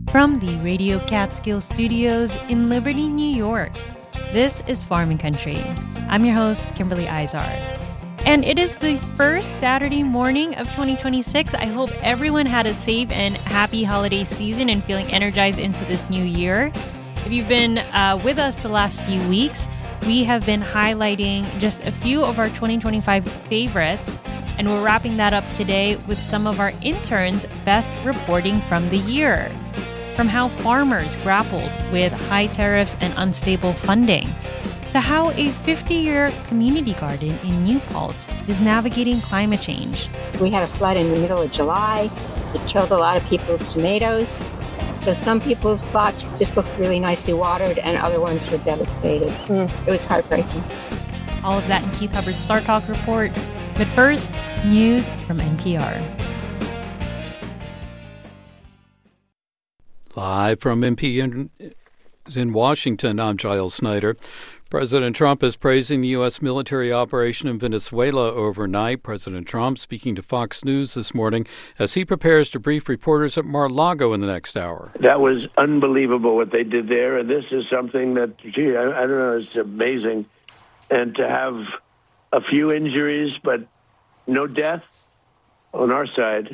From the Radio Catskill Studios in Liberty, New York, this is Farming Country. I'm your host, Kimberly Izar. And it is the first Saturday morning of 2026. I hope everyone had a safe and happy holiday season and feeling energized into this new year. If you've been with us the last few weeks, we have been highlighting just a few of our 2025 favorites. And we're wrapping that up today with some of our interns' best reporting from the year. From how farmers grappled with high tariffs and unstable funding, to how a 50-year community garden in New Paltz is navigating climate change. We had a flood in the middle of July. It killed a lot of people's tomatoes. So some people's plots just looked really nicely watered and other ones were devastated. It was heartbreaking. All of that in Keith Hubbard's Star Talk report. But first, news from NPR. Live from NPR in Washington, I'm Giles Snyder. President Trump is praising the U.S. military operation in Venezuela overnight. President Trump speaking to Fox News this morning as he prepares to brief reporters at Mar-a-Lago in the next hour. That was unbelievable what they did there, and this is something that, I don't know, it's amazing. And to have a few injuries but no death on our side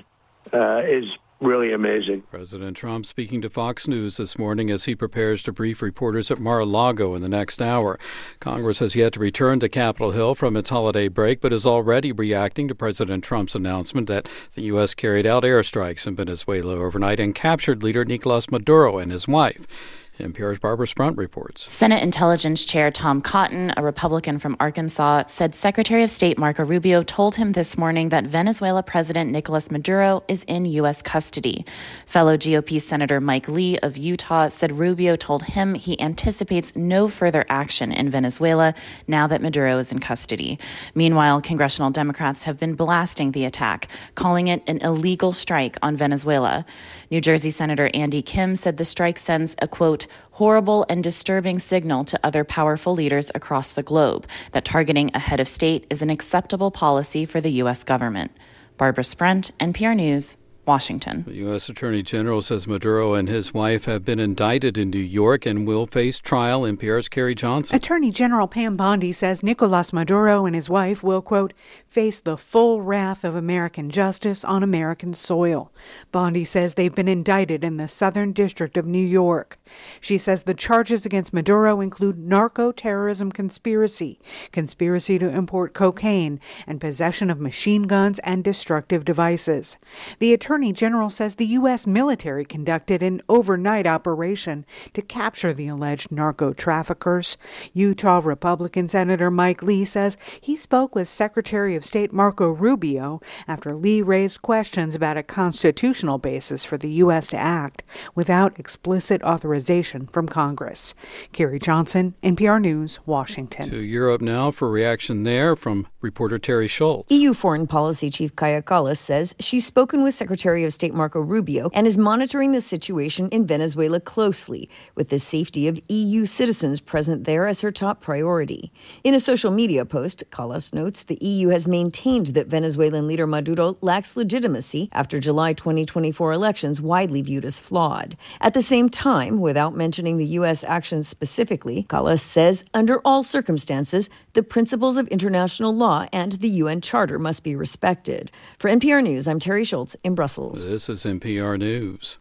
is really amazing. President Trump speaking to Fox News this morning as he prepares to brief reporters at Mar-a-Lago in the next hour. Congress has yet to return to Capitol Hill from its holiday break, but is already reacting to President Trump's announcement that the U.S. carried out airstrikes in Venezuela overnight and captured leader Nicolas Maduro and his wife. NPR's Barbara Sprunt reports. Senate Intelligence Chair Tom Cotton, a Republican from Arkansas, said Secretary of State Marco Rubio told him this morning that Venezuela President Nicolas Maduro is in U.S. custody. Fellow GOP Senator Mike Lee of Utah said Rubio told him he anticipates no further action in Venezuela now that Maduro is in custody. Meanwhile, congressional Democrats have been blasting the attack, calling it an illegal strike on Venezuela. New Jersey Senator Andy Kim said the strike sends a, quote, horrible and disturbing signal to other powerful leaders across the globe that targeting a head of state is an acceptable policy for the U.S. government. Barbara Sprunt, NPR News, Washington. The U.S. Attorney General says Maduro and his wife have been indicted in New York and will face trial. NPR's Carrie Johnson. Attorney General Pam Bondi says Nicolas Maduro and his wife will, quote, face the full wrath of American justice on American soil. Bondi says they've been indicted in the Southern District of New York. She says the charges against Maduro include narco-terrorism conspiracy, conspiracy to import cocaine, and possession of machine guns and destructive devices. The Attorney General says the U.S. military conducted an overnight operation to capture the alleged narco-traffickers. Utah Republican Senator Mike Lee says he spoke with Secretary of State Marco Rubio after Lee raised questions about a constitutional basis for the U.S. to act without explicit authorization from Congress. Carrie Johnson, NPR News, Washington. To Europe now for reaction there from reporter Terry Schultz. EU Foreign Policy Chief Kaja Kallas says she's spoken with Secretary of State Marco Rubio and is monitoring the situation in Venezuela closely, with the safety of EU citizens present there as her top priority. In a social media post, Kallas notes the EU has maintained that Venezuelan leader Maduro lacks legitimacy after July 2024 elections widely viewed as flawed. At the same time, without mentioning the U.S. actions specifically, Kallas says under all circumstances, the principles of international law and the UN Charter must be respected. For NPR News, I'm Terry Schultz in Brussels. This is NPR News.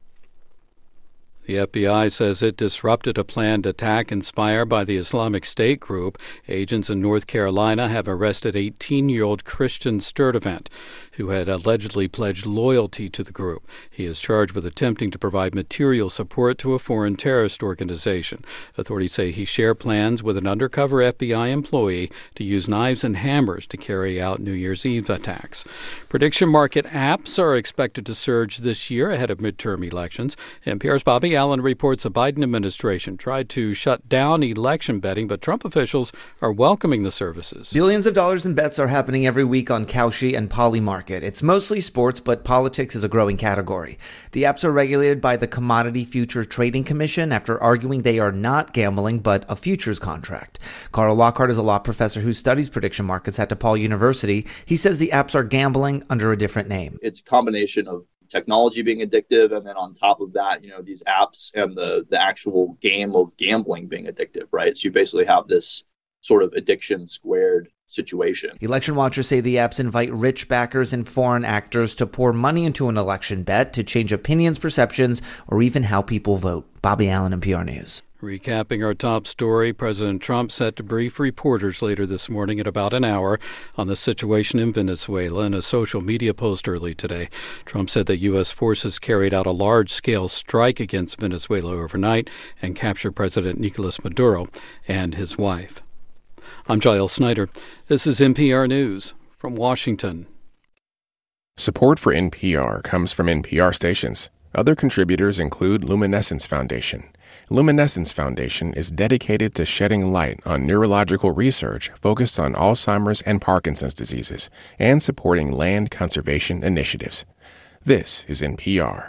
The FBI says it disrupted a planned attack inspired by the Islamic State group. Agents in North Carolina have arrested 18-year-old Christian Sturdivant, who had allegedly pledged loyalty to the group. He is charged with attempting to provide material support to a foreign terrorist organization. Authorities say he shared plans with an undercover FBI employee to use knives and hammers to carry out New Year's Eve attacks. Prediction market apps are expected to surge this year ahead of midterm elections. NPR's Bobby Allen reports the Biden administration tried to shut down election betting, but Trump officials are welcoming the services. Billions of dollars in bets are happening every week on Kalshi and Polymarket. It's mostly sports, but politics is a growing category. The apps are regulated by the Commodity Future Trading Commission after arguing they are not gambling, but a futures contract. Carl Lockhart is a law professor who studies prediction markets at DePaul University. He says the apps are gambling under a different name. It's a combination of technology being addictive, and then on top of that, these apps and the actual game of gambling being addictive, right? So you basically have this sort of addiction squared situation. Election watchers say the apps invite rich backers and foreign actors to pour money into an election bet to change opinions, perceptions, or even how people vote. Bobby Allen, NPR News. Recapping our top story, President Trump set to brief reporters later this morning at about an hour on the situation in Venezuela in a social media post early today. Trump said that U.S. forces carried out a large-scale strike against Venezuela overnight and captured President Nicolas Maduro and his wife. I'm Giles Snyder. This is NPR News from Washington. Support for NPR comes from NPR stations. Other contributors include Luminescence Foundation. Luminescence Foundation is dedicated to shedding light on neurological research focused on Alzheimer's and Parkinson's diseases and supporting land conservation initiatives. This is NPR.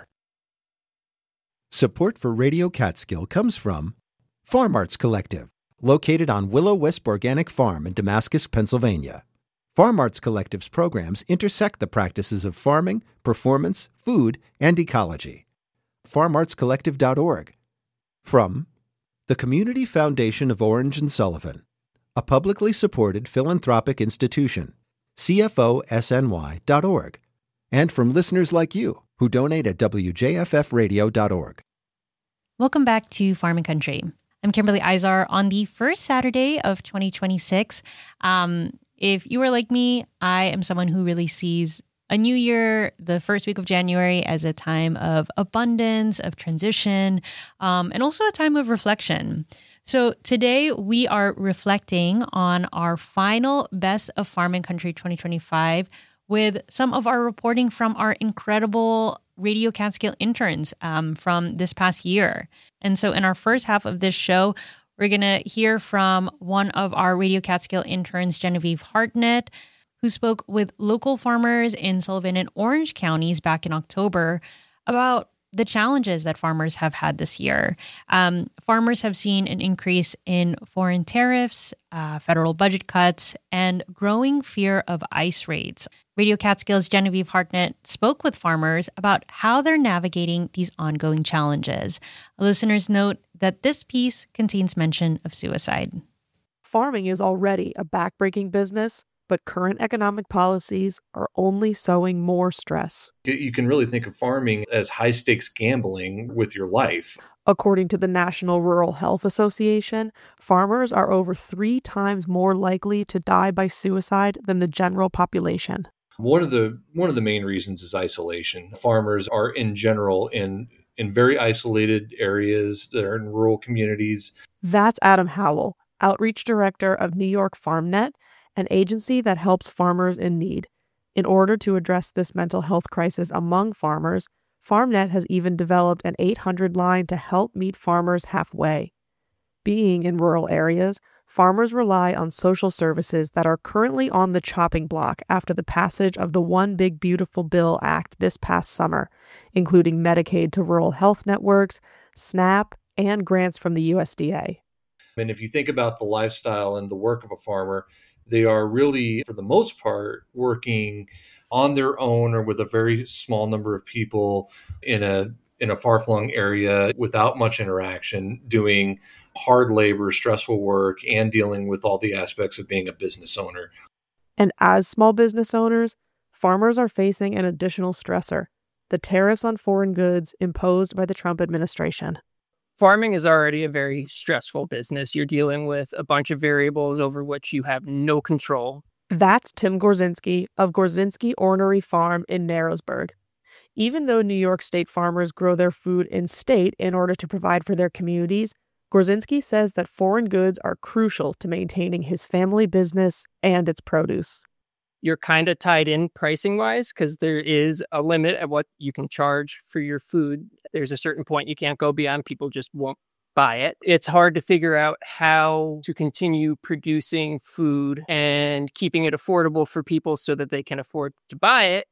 Support for Radio Catskill comes from Farm Arts Collective, located on Willow Wisp Organic Farm in Damascus, Pennsylvania. Farm Arts Collective's programs intersect the practices of farming, performance, food, and ecology. FarmArtsCollective.org. From the Community Foundation of Orange and Sullivan, a publicly supported philanthropic institution, CFOSNY.org. And from listeners like you who donate at WJFFradio.org. Welcome back to Farm and Country. I'm Kimberly Izar on the first Saturday of 2026. If you are like me, I am someone who really sees a new year, the first week of January, as a time of abundance, of transition, and also a time of reflection. So today we are reflecting on our final Best of Farm and Country 2025 with some of our reporting from our incredible Radio Catskill interns from this past year. And so in our first half of this show, we're going to hear from one of our Radio Catskill interns, Genevieve Hartnett, who spoke with local farmers in Sullivan and Orange counties back in October about the challenges that farmers have had this year. Farmers have seen an increase in foreign tariffs, federal budget cuts, and growing fear of ICE raids. Radio Catskill's Genevieve Hartnett spoke with farmers about how they're navigating these ongoing challenges. Listeners note that this piece contains mention of suicide. Farming is already a backbreaking business, but current economic policies are only sowing more stress. You can really think of farming as high-stakes gambling with your life. According to the National Rural Health Association, farmers are over 3 times more likely to die by suicide than the general population. One of the main reasons is isolation. Farmers are in general in very isolated areas that are in rural communities. That's Adam Howell, Outreach Director of New York FarmNet, an agency that helps farmers in need. In order to address this mental health crisis among farmers, FarmNet has even developed an 800 line to help meet farmers halfway. Being in rural areas, farmers rely on social services that are currently on the chopping block after the passage of the One Big Beautiful Bill Act this past summer, including Medicaid to rural health networks, SNAP, and grants from the USDA. And if you think about the lifestyle and the work of a farmer, they are really, for the most part, working on their own or with a very small number of people in a far-flung area without much interaction, doing hard labor, stressful work, and dealing with all the aspects of being a business owner. And as small business owners, farmers are facing an additional stressor: the tariffs on foreign goods imposed by the Trump administration. Farming is already a very stressful business. You're dealing with a bunch of variables over which you have no control. That's Tim Gorzinski of Gorzinski Ornery Farm in Narrowsburg. Even though New York State farmers grow their food in state in order to provide for their communities, Gorzinski says that foreign goods are crucial to maintaining his family business and its produce. You're kind of tied in pricing-wise because there is a limit at what you can charge for your food. There's a certain point you can't go beyond. People just won't buy it. It's hard to figure out how to continue producing food and keeping it affordable for people so that they can afford to buy it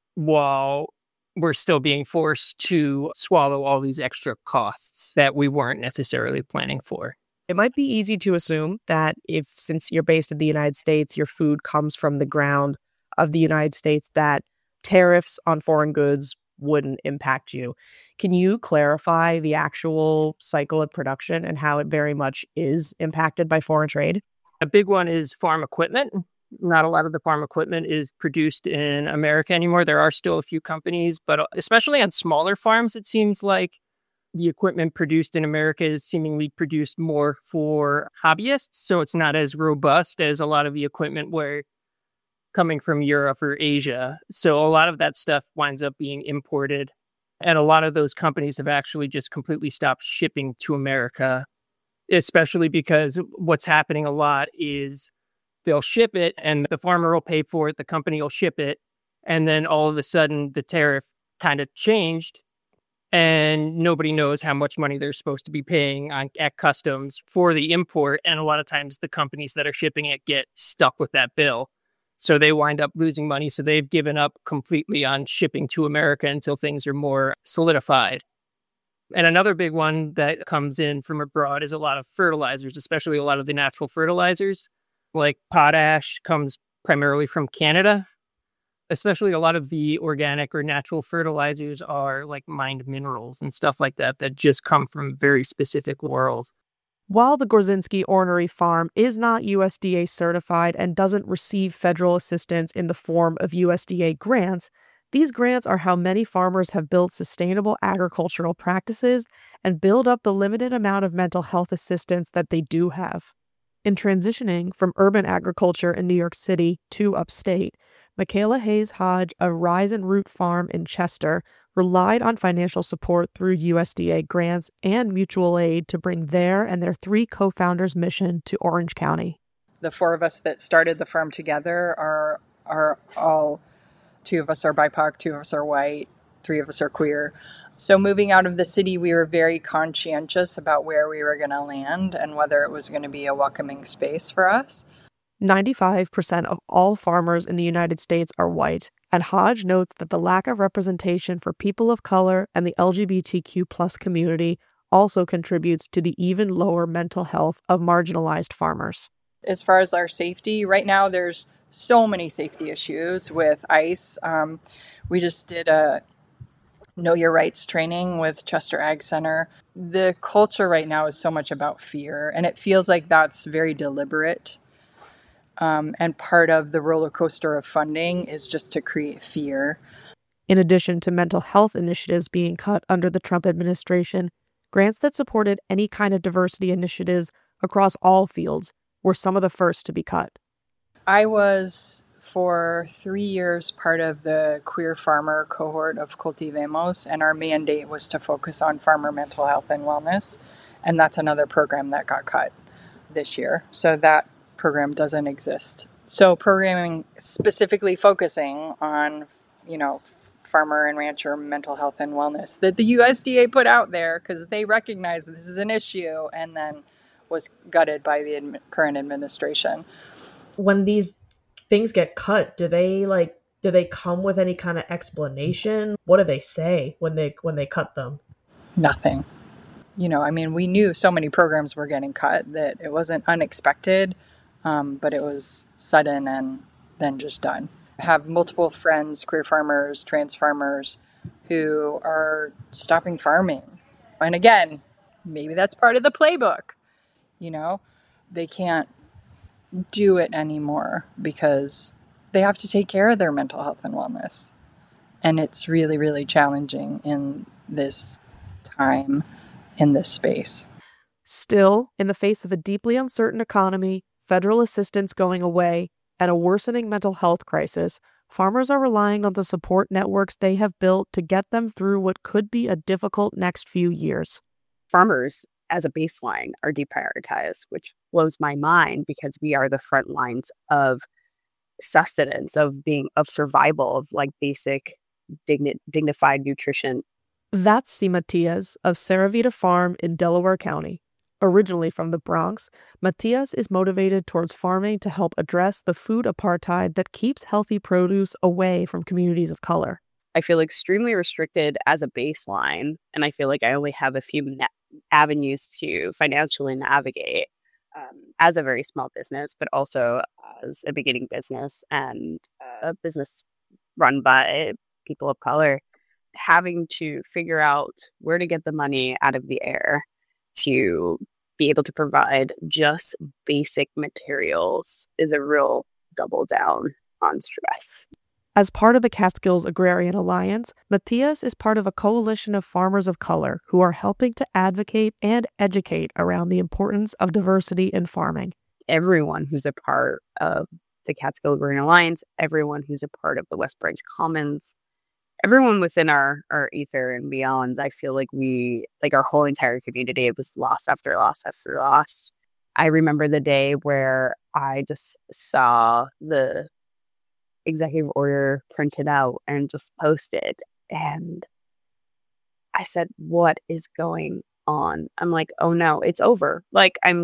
while we're still being forced to swallow all these extra costs that we weren't necessarily planning for. It might be easy to assume that since you're based in the United States, your food comes from the ground of the United States, that tariffs on foreign goods wouldn't impact you. Can you clarify the actual cycle of production and how it very much is impacted by foreign trade? A big one is farm equipment. Not a lot of the farm equipment is produced in America anymore. There are still a few companies, but especially on smaller farms, it seems like the equipment produced in America is seemingly produced more for hobbyists. So it's not as robust as a lot of the equipment where coming from Europe or Asia. So a lot of that stuff winds up being imported. And a lot of those companies have actually just completely stopped shipping to America, especially because what's happening a lot is they'll ship it and the farmer will pay for it, the company will ship it, and then all of a sudden the tariff kind of changed and nobody knows how much money they're supposed to be paying at customs for the import. And a lot of times the companies that are shipping it get stuck with that bill. So they wind up losing money. So they've given up completely on shipping to America until things are more solidified. And another big one that comes in from abroad is a lot of fertilizers, especially a lot of the natural fertilizers. Like potash comes primarily from Canada. Especially a lot of the organic or natural fertilizers are like mined minerals and stuff like that that just come from very specific worlds. While the Gorzinski Ornery Farm is not USDA certified and doesn't receive federal assistance in the form of USDA grants, these grants are how many farmers have built sustainable agricultural practices and build up the limited amount of mental health assistance that they do have. In transitioning from urban agriculture in New York City to upstate, Michaela Hayes Hodge, a Rise and Root farm in Chester, relied on financial support through USDA grants and mutual aid to bring their and their 3 co-founders' mission to Orange County. The 4 of us that started the farm together are all, 2 of us are BIPOC, 2 of us are white, 3 of us are queer. So moving out of the city, we were very conscientious about where we were going to land and whether it was going to be a welcoming space for us. 95% of all farmers in the United States are white, and Hodge notes that the lack of representation for people of color and the LGBTQ+ community also contributes to the even lower mental health of marginalized farmers. As far as our safety, right now there's so many safety issues with ICE. We just did a Know Your Rights training with Chester Ag Center. The culture right now is so much about fear, and it feels like that's very deliberate. And part of the roller coaster of funding is just to create fear. In addition to mental health initiatives being cut under the Trump administration, grants that supported any kind of diversity initiatives across all fields were some of the first to be cut. I was, for 3 years, part of the queer farmer cohort of Cultivemos, and our mandate was to focus on farmer mental health and wellness. And that's another program that got cut this year. So that program doesn't exist. So programming specifically focusing on, farmer and rancher mental health and wellness that the USDA put out there because they recognize this is an issue and then was gutted by the current administration. When these things get cut, do they come with any kind of explanation? What do they say when they cut them? Nothing. We knew so many programs were getting cut that it wasn't unexpected. But it was sudden and then just done. I have multiple friends, queer farmers, trans farmers, who are stopping farming. And again, maybe that's part of the playbook. They can't do it anymore because they have to take care of their mental health and wellness. And it's really, really challenging in this time, in this space. Still, in the face of a deeply uncertain economy, federal assistance going away, and a worsening mental health crisis, farmers are relying on the support networks they have built to get them through what could be a difficult next few years. Farmers, as a baseline, are deprioritized, which blows my mind because we are the front lines of sustenance, of survival, of basic dignified nutrition. That's Sima Matias of Saravita Farm in Delaware County. Originally from the Bronx, Matias is motivated towards farming to help address the food apartheid that keeps healthy produce away from communities of color. I feel extremely restricted as a baseline, and I feel like I only have a few avenues to financially navigate as a very small business, but also as a beginning business and a business run by people of color. having to figure out where to get the money out of the air to be able to provide just basic materials is a real double down on stress. As part of the Catskills Agrarian Alliance, Matthias is part of a coalition of farmers of color who are helping to advocate and educate around the importance of diversity in farming. Everyone who's a part of the Catskill Agrarian Alliance, everyone who's a part of the West Branch Commons, everyone within our ether and beyond, I feel like our whole entire community was loss after loss after loss. I remember the day where I just saw the executive order printed out and just posted, and I said, what is going on? I'm like, oh no, it's over. Like I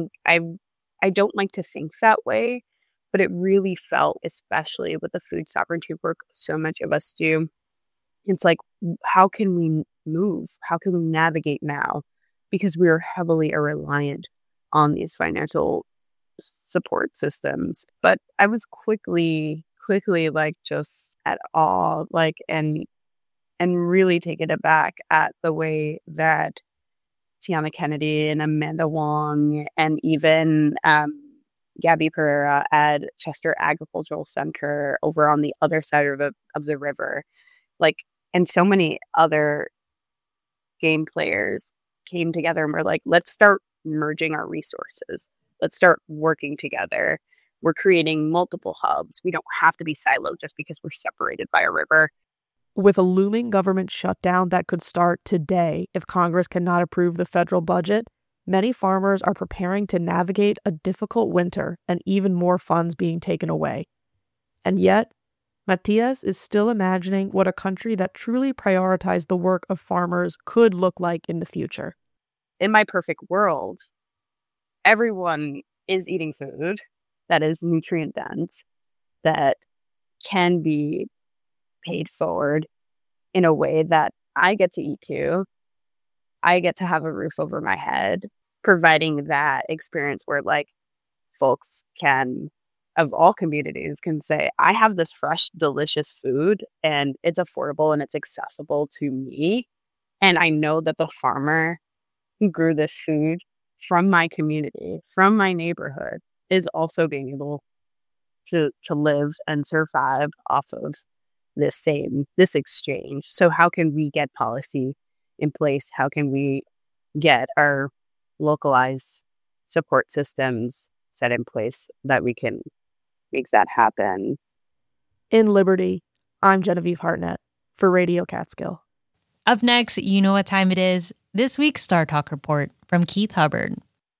don't like to think that way, but it really felt, especially with the food sovereignty work so much of us do, it's like, how can we move? How can we navigate now? Because we are heavily reliant on these financial support systems. But I was quickly like just at awe, like, and really taken aback at the way that Tiana Kennedy and Amanda Wong and even Gabby Pereira at Chester Agricultural Center over on the other side of the river, like, and so many other game players came together and were like, let's start merging our resources. Let's start working together. We're creating multiple hubs. We don't have to be siloed just because we're separated by a river. With a looming government shutdown that could start today if Congress cannot approve the federal budget, many farmers are preparing to navigate a difficult winter and even more funds being taken away. And yet, Matthias is still imagining what a country that truly prioritized the work of farmers could look like in the future. In my perfect world, everyone is eating food that is nutrient dense, that can be paid forward in a way that I get to eat too. I get to have a roof over my head, providing that experience where like folks can, of all communities, can say, I have this fresh, delicious food and it's affordable and it's accessible to me. And I know that the farmer who grew this food from my community, from my neighborhood, is also being able to live and survive off of this exchange. So how can we get policy in place? How can we get our localized support systems set in place that we can make that happen? In Liberty, I'm Genevieve Hartnett for Radio Catskill. Up next, you know what time it is. This week's Star Talk report from Keith Hubbard.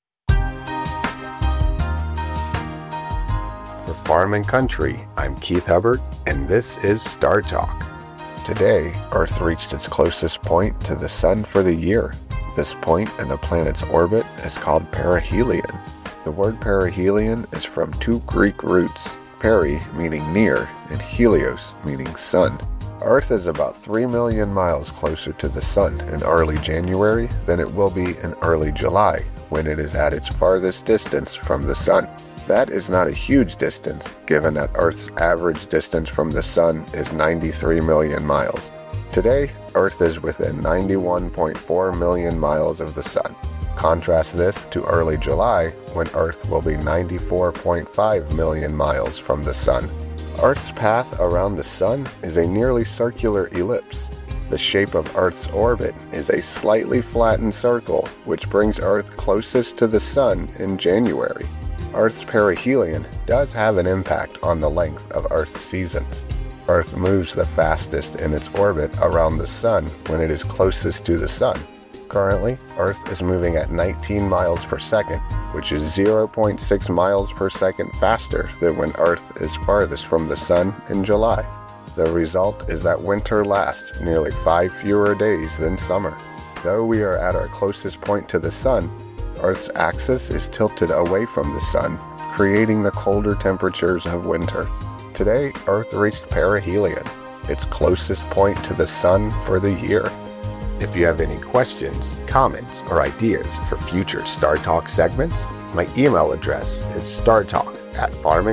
For Farm and Country, I'm Keith Hubbard, and this is Star Talk. Today, Earth reached its closest point to the Sun for the year. This point in the planet's orbit is called perihelion. The word perihelion is from two Greek roots, peri meaning near, and helios meaning sun. Earth is about 3 million miles closer to the Sun in early January than it will be in early July, when it is at its farthest distance from the Sun. That is not a huge distance, given that Earth's average distance from the Sun is 93 million miles. Today, Earth is within 91.4 million miles of the Sun. Contrast this to early July, when Earth will be 94.5 million miles from the Sun. Earth's path around the Sun is a nearly circular ellipse. The shape of Earth's orbit is a slightly flattened circle, which brings Earth closest to the Sun in January. Earth's perihelion does have an impact on the length of Earth's seasons. Earth moves the fastest in its orbit around the Sun when it is closest to the Sun. Currently, Earth is moving at 19 miles per second, which is 0.6 miles per second faster than when Earth is farthest from the Sun in July. The result is that winter lasts nearly 5 fewer days than summer. Though we are at our closest point to the Sun, Earth's axis is tilted away from the Sun, creating the colder temperatures of winter. Today, Earth reached perihelion, its closest point to the Sun for the year. If you have any questions, comments, or ideas for future Star Talk segments, my email address is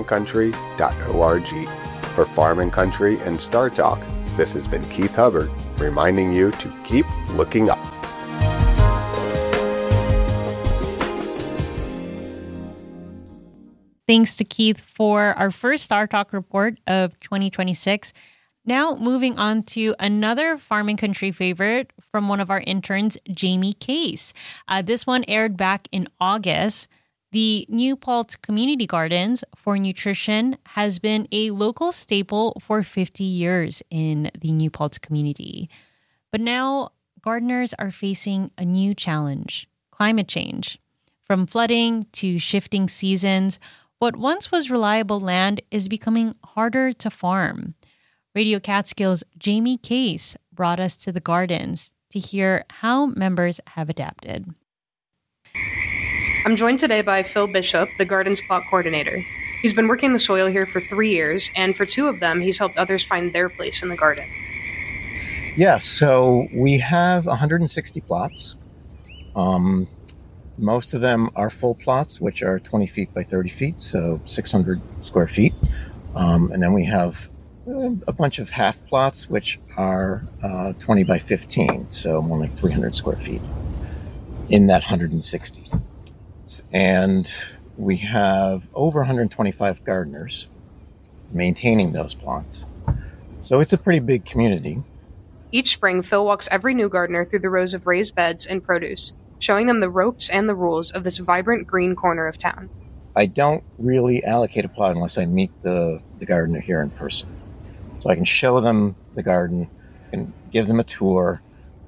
startalk@farmandcountry.org. For Farm and Country and Star Talk, this has been Keith Hubbard reminding you to keep looking up. Thanks to Keith for our first Star Talk report of 2026. Now moving on to another Farming Country favorite from one of our interns, Jamie Case. This one aired back in August. The New Paltz Community Gardens for Nutrition has been a local staple for 50 years in the New Paltz community. But now gardeners are facing a new challenge, climate change. From flooding to shifting seasons, what once was reliable land is becoming harder to farm. Radio Catskills' Jamie Case brought us to the gardens to hear how members have adapted. I'm joined today by Phil Bishop, the Gardens Plot Coordinator. He's been working the soil here for 3 years, and for 2 of them, he's helped others find their place in the garden. Yeah, so we have 160 plots. Most of them are full plots, which are 20 feet by 30 feet, so 600 square feet. And then we have a bunch of half plots, which are 20 by 15, so more like 300 square feet in that 160. And we have over 125 gardeners maintaining those plots. So it's a pretty big community. Each spring, Phil walks every new gardener through the rows of raised beds and produce, showing them the ropes and the rules of this vibrant green corner of town. I don't really allocate a plot unless I meet the gardener here in person. So I can show them the garden and give them a tour.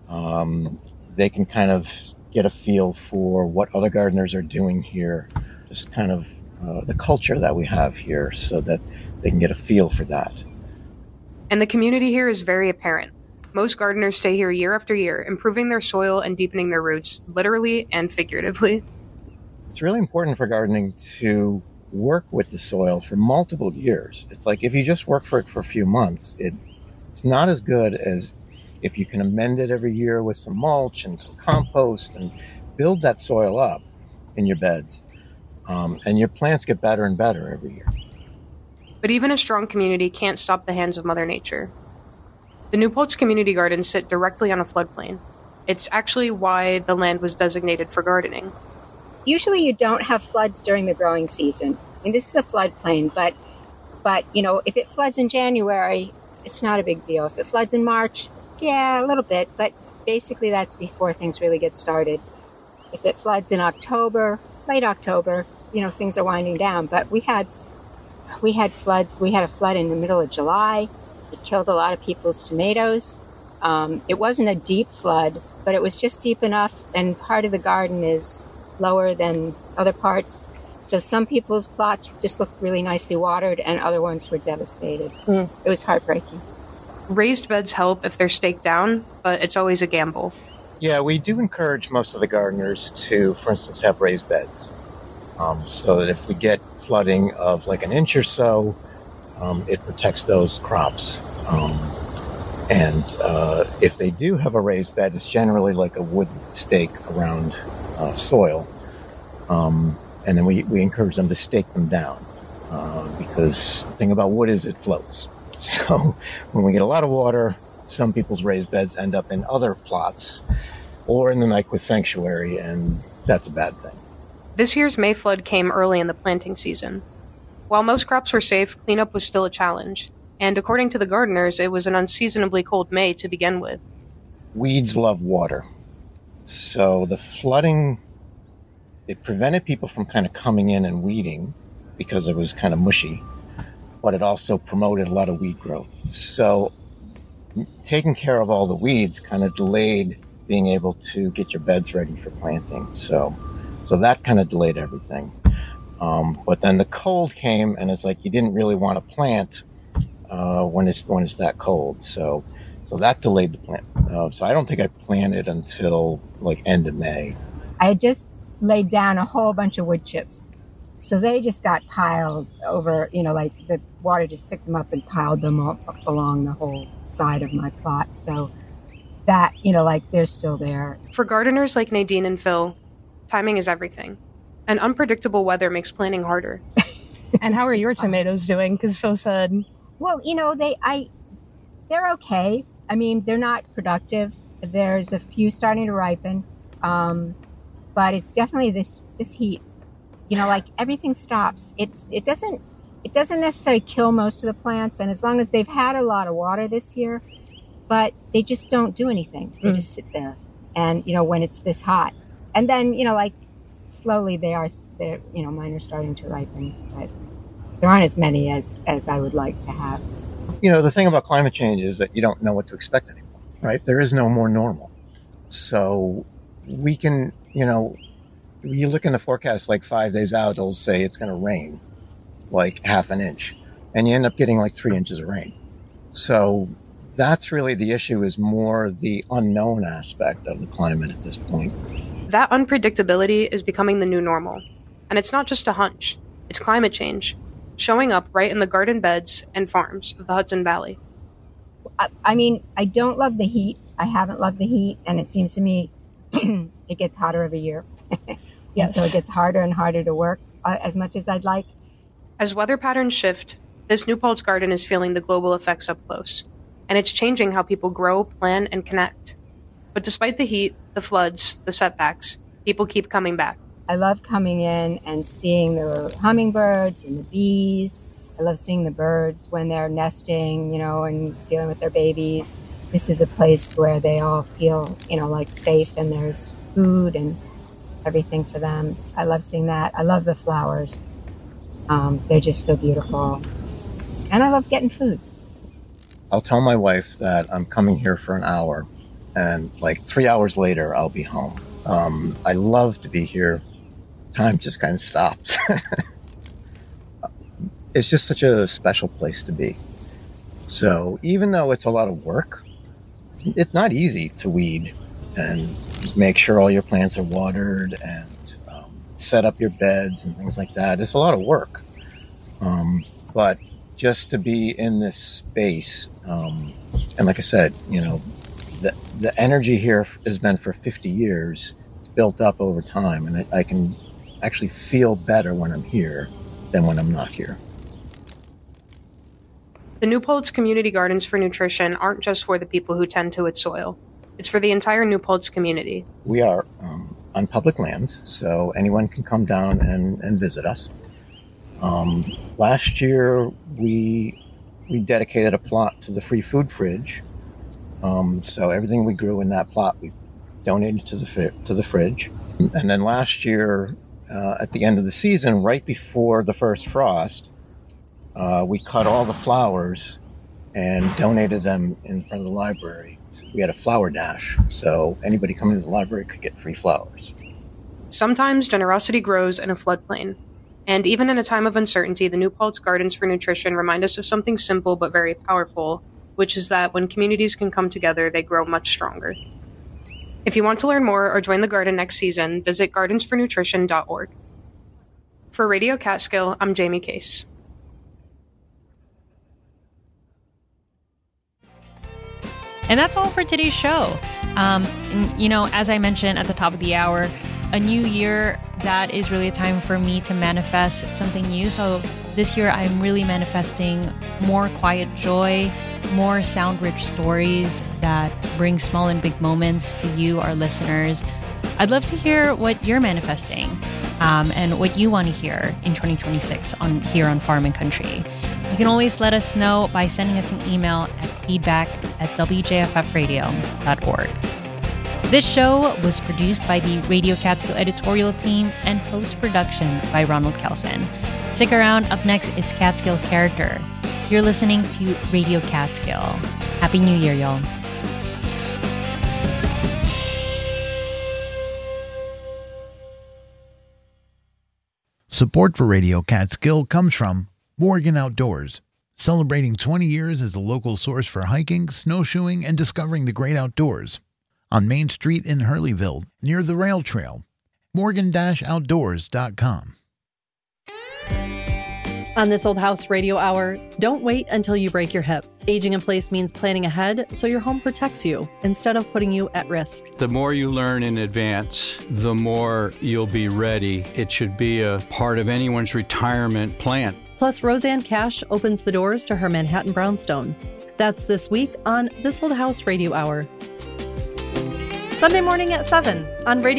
They can kind of get a feel for what other gardeners are doing here, just kind of the culture that we have here so that they can get a feel for that. And the community here is very apparent. Most gardeners stay here year after year, improving their soil and deepening their roots, literally and figuratively. It's really important for gardening to work with the soil for multiple years. It's like if you just work for it for a few months, it's not as good as if you can amend it every year with some mulch and some compost and build that soil up in your beds. And your plants get better and better every year. But even a strong community can't stop the hands of Mother Nature. The New Paltz Community Gardens sit directly on a floodplain. It's actually why the land was designated for gardening. Usually you don't have floods during the growing season. I mean, this is a floodplain, but you know, if it floods in January, it's not a big deal. If it floods in March, yeah, a little bit, but basically that's before things really get started. If it floods in October, late October, you know, things are winding down. But we had floods. We had a flood in the middle of July. It killed a lot of people's tomatoes. It wasn't a deep flood, but it was just deep enough, and part of the garden is lower than other parts. So some people's plots just looked really nicely watered, and other ones were devastated. It was heartbreaking. Raised beds help if they're staked down, but it's always a gamble. Yeah, we do encourage most of the gardeners to, for instance, have raised beds. So that if we get flooding of like an inch or so, it protects those crops. And if they do have a raised bed, it's generally like a wood stake around soil. And then we encourage them to stake them down because the thing about wood is it floats. So when we get a lot of water, some people's raised beds end up in other plots or in the Nyquist Sanctuary, and that's a bad thing. This year's May flood came early in the planting season. While most crops were safe, cleanup was still a challenge. And according to the gardeners, it was an unseasonably cold May to begin with. Weeds love water. So the flooding, it prevented people from kind of coming in and weeding because it was kind of mushy, but it also promoted a lot of weed growth. So taking care of all the weeds kind of delayed being able to get your beds ready for planting. So that kind of delayed everything. But then the cold came, and it's like you didn't really want to plant when it's that cold. So that delayed the plant. So I don't think I planted until like end of May. I had just laid down a whole bunch of wood chips. So they just got piled over, like the water just picked them up and piled them up along the whole side of my plot. So that, they're still there. For gardeners like Nadine and Phil, timing is everything. And unpredictable weather makes planting harder. And how are your tomatoes doing? Because Phil said... Well, they're okay. I mean, they're not productive. There's a few starting to ripen, but it's definitely this heat. You know, like everything stops. It doesn't necessarily kill most of the plants, and as long as they've had a lot of water this year, but they just don't do anything. They just sit there, and you know, when it's this hot, and then you know, like slowly mine are starting to ripen, but there aren't as many as I would like to have. You know, the thing about climate change is that you don't know what to expect anymore, right? There is no more normal. So we can, you know, you look in the forecast like 5 days out, it'll say it's going to rain like half an inch, and you end up getting like 3 inches of rain. So that's really the issue, is more the unknown aspect of the climate at this point. That unpredictability is becoming the new normal. And it's not just a hunch, it's climate change, showing up right in the garden beds and farms of the Hudson Valley. I mean, I don't love the heat. I haven't loved the heat, and it seems to me it gets hotter every year. Yes. So it gets harder and harder to work as much as I'd like. As weather patterns shift, this New Paltz garden is feeling the global effects up close. And it's changing how people grow, plan, and connect. But despite the heat, the floods, the setbacks, people keep coming back. I love coming in and seeing the hummingbirds and the bees. I love seeing the birds when they're nesting, you know, and dealing with their babies. This is a place where they all feel, you know, like safe, and there's food and everything for them. I love seeing that. I love the flowers. They're just so beautiful. And I love getting food. I'll tell my wife that I'm coming here for an hour, and like 3 hours later, I'll be home. I love to be here. Time just kind of stops. It's just such a special place to be. So even though it's a lot of work, it's not easy to weed and make sure all your plants are watered and set up your beds and things like that. It's a lot of work. But just to be in this space, and like I said, you know, the energy here has been for 50 years. It's built up over time, and I can actually feel better when I'm here than when I'm not here. The New Paltz Community Gardens for Nutrition aren't just for the people who tend to its soil. It's for the entire New Paltz community. We are on public lands, so anyone can come down and visit us. Last year, we dedicated a plot to the free food fridge. So everything we grew in that plot, we donated to the fridge. And then last year, at the end of the season, right before the first frost, we cut all the flowers and donated them in front of the library. We had a flower dash, so anybody coming to the library could get free flowers. Sometimes generosity grows in a floodplain. And even in a time of uncertainty, the New Paltz Gardens for Nutrition remind us of something simple but very powerful, which is that when communities can come together, they grow much stronger. If you want to learn more or join the garden next season, visit gardensfornutrition.org. For Radio Catskill, I'm Jamie Case. And that's all for today's show. You know, as I mentioned at the top of the hour, a new year, that is really a time for me to manifest something new. So this year, I'm really manifesting more quiet joy, more sound-rich stories that bring small and big moments to you, our listeners. I'd love to hear what you're manifesting and what you want to hear in 2026 here on Farm and Country. You can always let us know by sending us an email at feedback@wjffradio.org. This show was produced by the Radio Catskill editorial team and post-production by Ronald Kelson. Stick around. Up next, it's Catskill Character. You're listening to Radio Catskill. Happy New Year, y'all. Support for Radio Catskill comes from Morgan Outdoors, celebrating 20 years as the local source for hiking, snowshoeing, and discovering the great outdoors. On Main Street in Hurleyville, near the rail trail. Morgan-Outdoors.com. On this Old House Radio Hour, don't wait until you break your hip. Aging in place means planning ahead so your home protects you instead of putting you at risk. The more you learn in advance, the more you'll be ready. It should be a part of anyone's retirement plan. Plus, Roseanne Cash opens the doors to her Manhattan brownstone. That's this week on This Old House Radio Hour. Sunday morning at 7 on Radio